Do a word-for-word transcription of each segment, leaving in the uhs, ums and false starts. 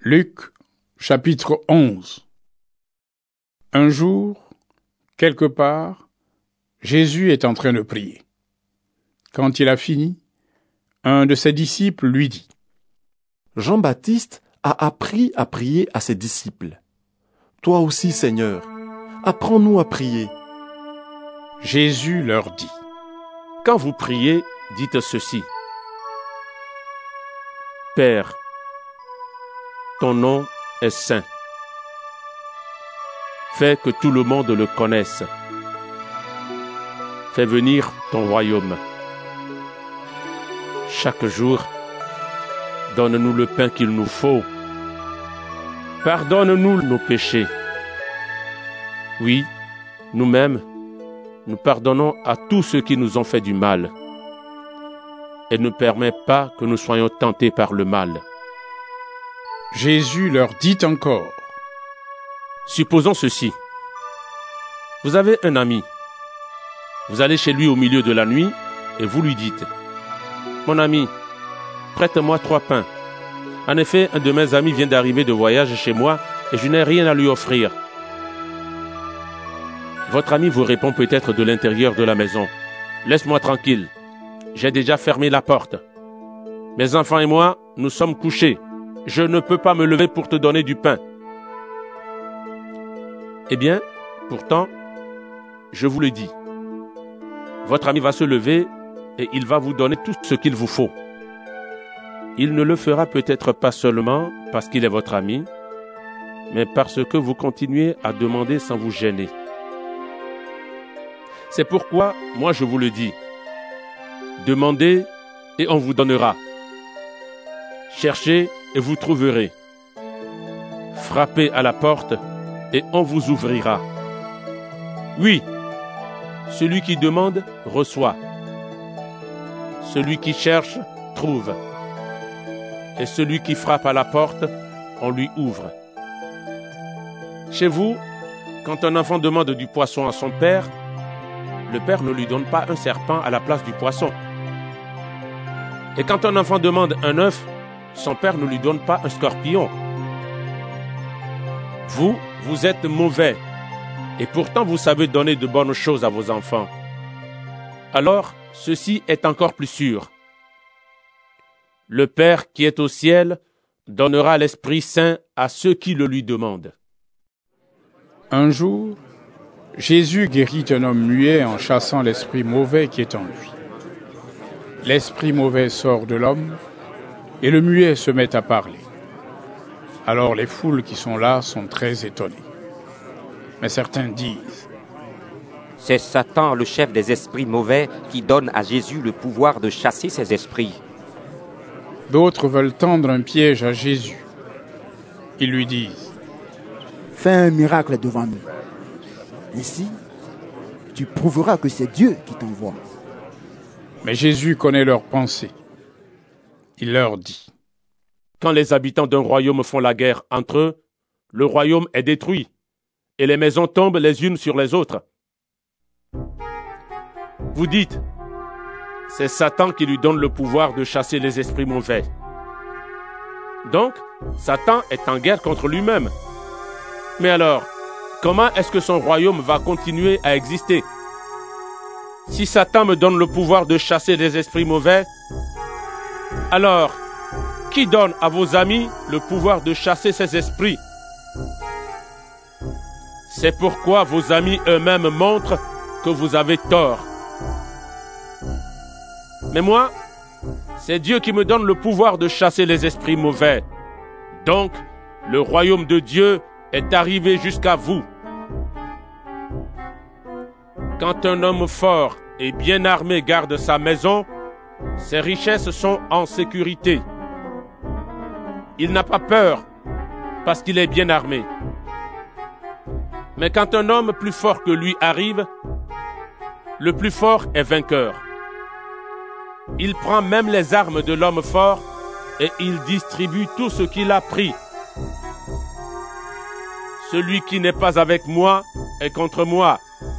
Luc, chapitre onze. Un jour, quelque part, Jésus est en train de prier. Quand il a fini, un de ses disciples lui dit : « Jean-Baptiste a appris à prier à ses disciples. Toi aussi, Seigneur, apprends-nous à prier. » Jésus leur dit : « Quand vous priez, dites ceci. Père, ton nom est saint. Fais que tout le monde le connaisse. Fais venir ton royaume. Chaque jour, donne-nous le pain qu'il nous faut. Pardonne-nous nos péchés. Oui, nous-mêmes, nous pardonnons à tous ceux qui nous ont fait du mal. Et ne permets pas que nous soyons tentés par le mal. » Jésus leur dit encore : « Supposons ceci. Vous avez un ami. Vous allez chez lui au milieu de la nuit et vous lui dites : « Mon ami, prête-moi trois pains. En effet, un de mes amis vient d'arriver de voyage chez moi et je n'ai rien à lui offrir. » Votre ami vous répond peut-être de l'intérieur de la maison : « Laisse-moi tranquille. J'ai déjà fermé la porte. Mes enfants et moi, nous sommes couchés. Je ne peux pas me lever pour te donner du pain. » Eh bien, pourtant, je vous le dis, votre ami va se lever et il va vous donner tout ce qu'il vous faut. Il ne le fera peut-être pas seulement parce qu'il est votre ami, mais parce que vous continuez à demander sans vous gêner. C'est pourquoi, moi je vous le dis, demandez et on vous donnera. Cherchez et vous trouverez. Frappez à la porte et on vous ouvrira. Oui, celui qui demande reçoit. Celui qui cherche trouve. Et celui qui frappe à la porte, on lui ouvre. Chez vous, quand un enfant demande du poisson à son père, le père ne lui donne pas un serpent à la place du poisson. Et quand un enfant demande un œuf, son père ne lui donne pas un scorpion. Vous, vous êtes mauvais, et pourtant vous savez donner de bonnes choses à vos enfants. Alors, ceci est encore plus sûr. Le Père qui est au ciel donnera l'Esprit Saint à ceux qui le lui demandent. » Un jour, Jésus guérit un homme muet en chassant l'esprit mauvais qui est en lui. L'esprit mauvais sort de l'homme, et le muet se met à parler. Alors les foules qui sont là sont très étonnées. Mais certains disent : « C'est Satan, le chef des esprits mauvais, qui donne à Jésus le pouvoir de chasser ces esprits. » D'autres veulent tendre un piège à Jésus. Ils lui disent : « Fais un miracle devant nous. Ainsi, tu prouveras que c'est Dieu qui t'envoie. » Mais Jésus connaît leurs pensées. Il leur dit : « Quand les habitants d'un royaume font la guerre entre eux, le royaume est détruit, et les maisons tombent les unes sur les autres. Vous dites, c'est Satan qui lui donne le pouvoir de chasser les esprits mauvais. Donc, Satan est en guerre contre lui-même. Mais alors, comment est-ce que son royaume va continuer à exister ? Si Satan me donne le pouvoir de chasser les esprits mauvais, alors, qui donne à vos amis le pouvoir de chasser ces esprits ? C'est pourquoi vos amis eux-mêmes montrent que vous avez tort. Mais moi, c'est Dieu qui me donne le pouvoir de chasser les esprits mauvais. Donc, le royaume de Dieu est arrivé jusqu'à vous. Quand un homme fort et bien armé garde sa maison, ses richesses sont en sécurité. Il n'a pas peur parce qu'il est bien armé. Mais quand un homme plus fort que lui arrive, le plus fort est vainqueur. Il prend même les armes de l'homme fort et il distribue tout ce qu'il a pris. Celui qui n'est pas avec moi est contre moi.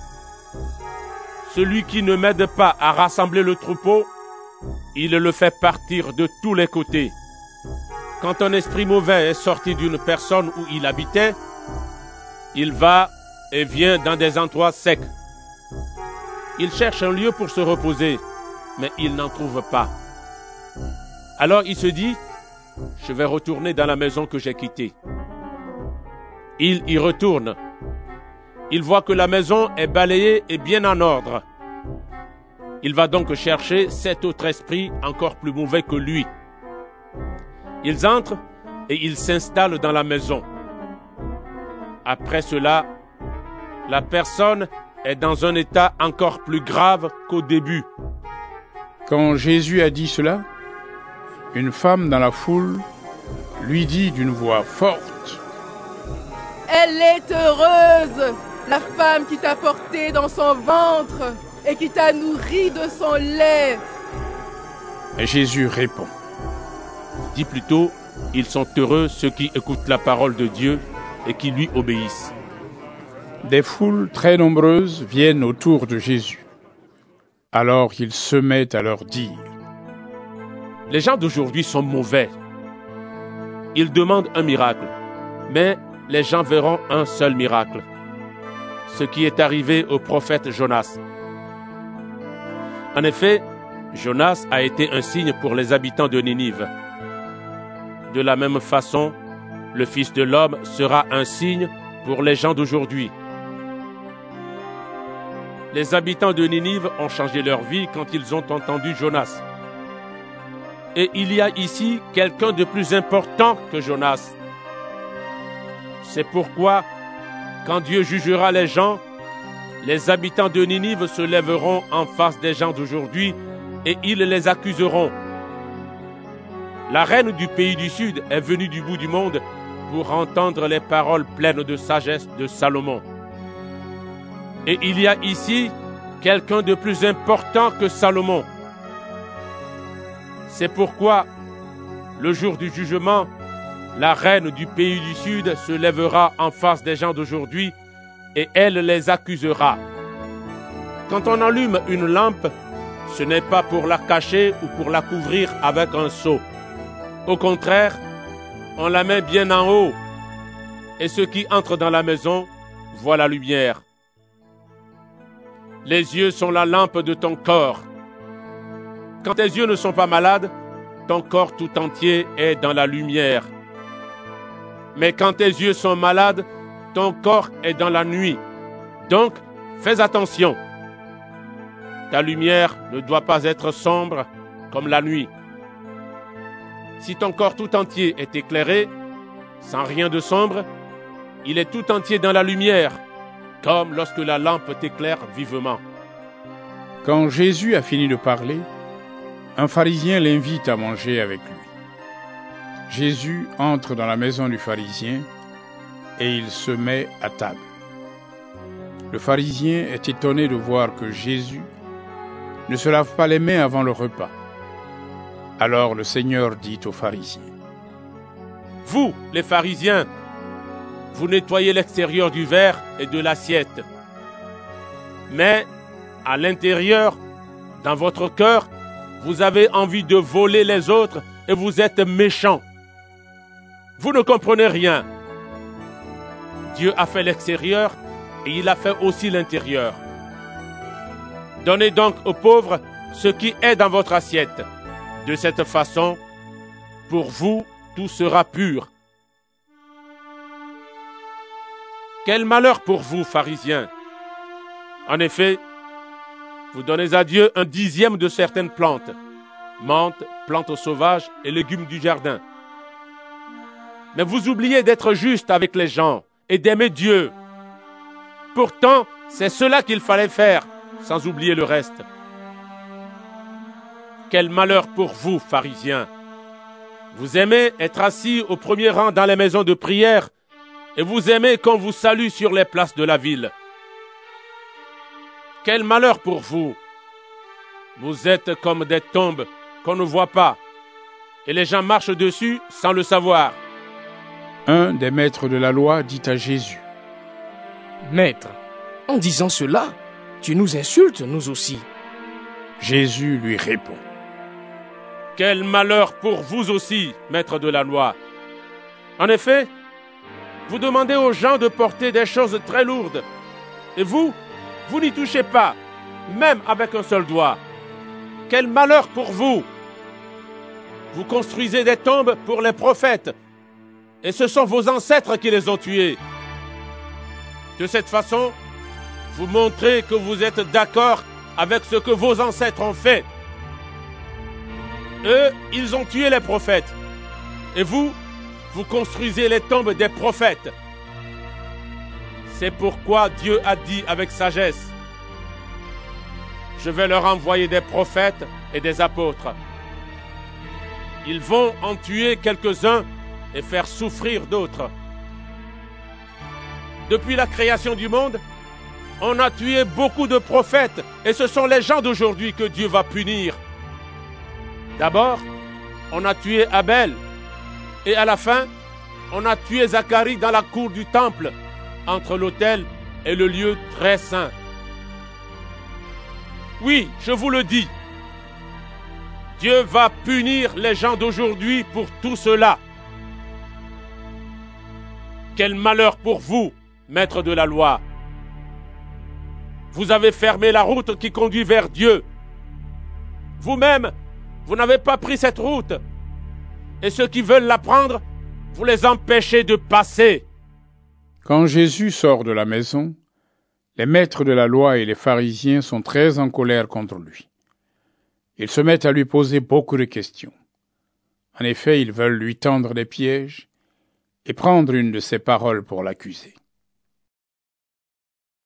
Celui qui ne m'aide pas à rassembler le troupeau, il le fait partir de tous les côtés. quand un esprit mauvais est sorti d'une personne où il habitait, il va et vient dans des endroits secs. Il cherche un lieu pour se reposer, mais il n'en trouve pas. Alors il se dit, je vais retourner dans la maison que j'ai quittée. Il y retourne. Il voit que la maison est balayée et bien en ordre. Il va donc chercher cet autre esprit encore plus mauvais que lui. Ils entrent et ils s'installent dans la maison. Après cela, la personne est dans un état encore plus grave qu'au début. Quand Jésus a dit cela, une femme dans la foule lui dit d'une voix forte, « Elle est heureuse, la femme qui t'a porté dans son ventre et qui t'a nourri de son lait. » Et Jésus répond, « Dis plutôt, ils sont heureux ceux qui écoutent la parole de Dieu et qui lui obéissent. » Des foules très nombreuses viennent autour de Jésus. Alors il se met à leur dire, « Les gens d'aujourd'hui sont mauvais. Ils demandent un miracle, mais les gens verront un seul miracle, ce qui est arrivé au prophète Jonas. En effet, Jonas a été un signe pour les habitants de Ninive. De la même façon, le Fils de l'homme sera un signe pour les gens d'aujourd'hui. Les habitants de Ninive ont changé leur vie quand ils ont entendu Jonas. Et il y a ici quelqu'un de plus important que Jonas. C'est pourquoi, quand Dieu jugera les gens, les habitants de Ninive se lèveront en face des gens d'aujourd'hui et ils les accuseront. La reine du pays du Sud est venue du bout du monde pour entendre les paroles pleines de sagesse de Salomon. Et il y a ici quelqu'un de plus important que Salomon. C'est pourquoi, le jour du jugement, la reine du pays du Sud se lèvera en face des gens d'aujourd'hui et elle les accusera. Quand on allume une lampe, ce n'est pas pour la cacher ou pour la couvrir avec un seau. Au contraire, on la met bien en haut et ceux qui entrent dans la maison voient la lumière. Les yeux sont la lampe de ton corps. Quand tes yeux ne sont pas malades, ton corps tout entier est dans la lumière. Mais quand tes yeux sont malades, ton corps est dans la nuit. Donc, fais attention. Ta lumière ne doit pas être sombre comme la nuit. Si ton corps tout entier est éclairé, sans rien de sombre, il est tout entier dans la lumière, comme lorsque la lampe t'éclaire vivement. Quand Jésus a fini de parler, un pharisien l'invite à manger avec lui. Jésus entre dans la maison du pharisien et il se met à table. Le pharisien est étonné de voir que Jésus ne se lave pas les mains avant le repas. Alors le Seigneur dit aux pharisiens, « Vous, les pharisiens, vous nettoyez l'extérieur du verre et de l'assiette. Mais à l'intérieur, dans votre cœur, vous avez envie de voler les autres et vous êtes méchants. Vous ne comprenez rien. Dieu a fait l'extérieur et il a fait aussi l'intérieur. Donnez donc aux pauvres ce qui est dans votre assiette. De cette façon, pour vous, tout sera pur. Quel malheur pour vous, pharisiens! En effet, vous donnez à Dieu un dixième de certaines plantes, menthe, plantes sauvages et légumes du jardin. Mais vous oubliez d'être juste avec les gens et d'aimer Dieu. Pourtant, c'est cela qu'il fallait faire, sans oublier le reste. Quel malheur pour vous, pharisiens! Vous aimez être assis au premier rang dans les maisons de prière et vous aimez qu'on vous salue sur les places de la ville. Quel malheur pour vous! Vous êtes comme des tombes qu'on ne voit pas et les gens marchent dessus sans le savoir. Un des maîtres de la loi dit à Jésus, « Maître, en disant cela, tu nous insultes nous aussi. » Jésus lui répond, « Quel malheur pour vous aussi, maîtres de la loi. En effet, vous demandez aux gens de porter des choses très lourdes. Et vous, vous n'y touchez pas, même avec un seul doigt. Quel malheur pour vous! Vous construisez des tombes pour les prophètes, et ce sont vos ancêtres qui les ont tués. De cette façon, vous montrez que vous êtes d'accord avec ce que vos ancêtres ont fait. Eux, ils ont tué les prophètes. Et vous, vous construisez les tombes des prophètes. C'est pourquoi Dieu a dit avec sagesse: je vais leur envoyer des prophètes et des apôtres. Ils vont en tuer quelques-uns et faire souffrir d'autres. Depuis la création du monde, on a tué beaucoup de prophètes et ce sont les gens d'aujourd'hui que Dieu va punir. D'abord, on a tué Abel et à la fin, on a tué Zacharie dans la cour du temple, entre l'autel et le lieu très saint. Oui, je vous le dis, Dieu va punir les gens d'aujourd'hui pour tout cela. Quel malheur pour vous, maîtres de la loi! Vous avez fermé la route qui conduit vers Dieu. Vous-même, vous n'avez pas pris cette route. Et ceux qui veulent la prendre, vous les empêchez de passer. Quand Jésus sort de la maison, les maîtres de la loi et les pharisiens sont très en colère contre lui. Ils se mettent à lui poser beaucoup de questions. En effet, ils veulent lui tendre des pièges et prendre une de ses paroles pour l'accuser.